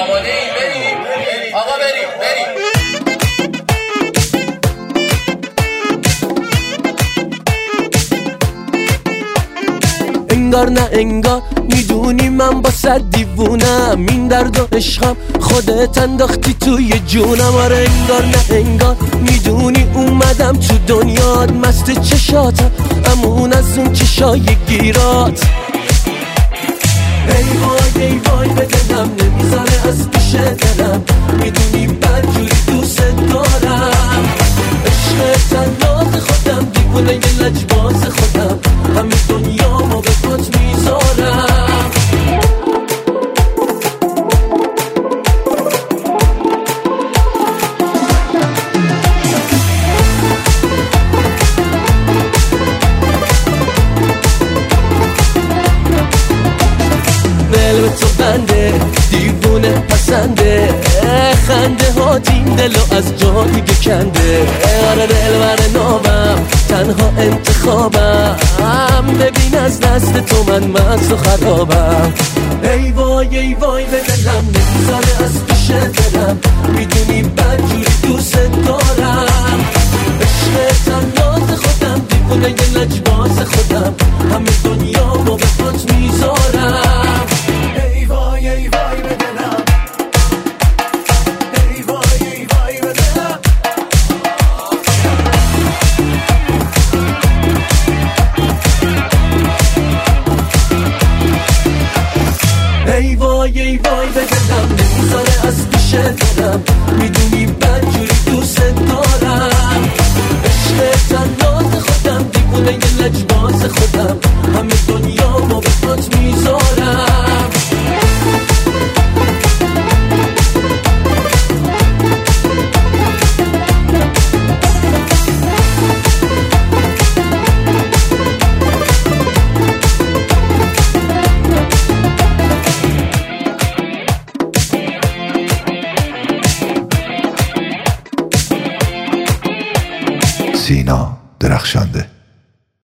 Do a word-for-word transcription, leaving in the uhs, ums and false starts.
آماده ای؟ بریم آقا، بریم بریم. انگار نه انگار میدونی من با صد دیوونم، این درد و عشقم خودت انداختی توی جونم. آره انگار نه انگار میدونی اومدم تو دنیات، مست چشاتم امون از اون چشای گیرات. ای وای ای وای به دلم نمیذاره از پیش دلم، میدونی بدجوری دوست دارم. عشق تنات خودم، دیوونه یه لجباز خودم، همه دنیا ما به پات میذارم. دل به تو بنده، دیوونه پسنده، خنده ها این دلو از جا دیگه کنده. آره دل بر نامم تنها انتخابم، ببین از دست تو من مست و خرابم. ای وای ای وای به دلم نمیذاره از پیش دلم، میدونی بدجوری دوست دارم. عشق تنات خودم، دیوونه یه لجباز خودم، همه دنیا با به پات میذارم. ای وای ای وای به دلم، ای وای ای وای به دلم. ای وای ای وای به دلم نمیذاره از پیش دلم، میدونی بدجوری دوست دارم. عشق تنات خودم، دیوونه یه لجباز خودم، همه دنیا با به پات میذارم. سینا درخشنده.